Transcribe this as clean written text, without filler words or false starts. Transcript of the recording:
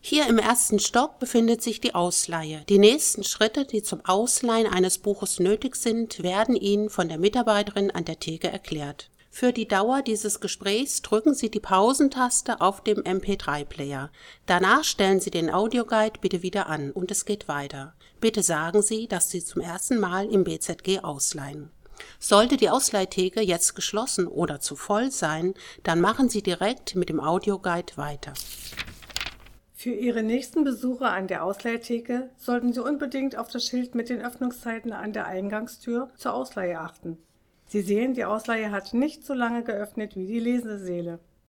Hier im ersten Stock befindet sich die Ausleihe. Die nächsten Schritte, die zum Ausleihen eines Buches nötig sind, werden Ihnen von der Mitarbeiterin an der Theke erklärt. Für die Dauer dieses Gesprächs drücken Sie die Pausentaste auf dem MP3-Player. Danach stellen Sie den Audioguide bitte wieder an und es geht weiter. Bitte sagen Sie, dass Sie zum ersten Mal im BZG ausleihen. Sollte die Ausleihtheke jetzt geschlossen oder zu voll sein, dann machen Sie direkt mit dem Audioguide weiter. Für Ihre nächsten Besuche an der Ausleihtheke sollten Sie unbedingt auf das Schild mit den Öffnungszeiten an der Eingangstür zur Ausleihe achten. Sie sehen, die Ausleihe hat nicht so lange geöffnet wie die Lesesäle.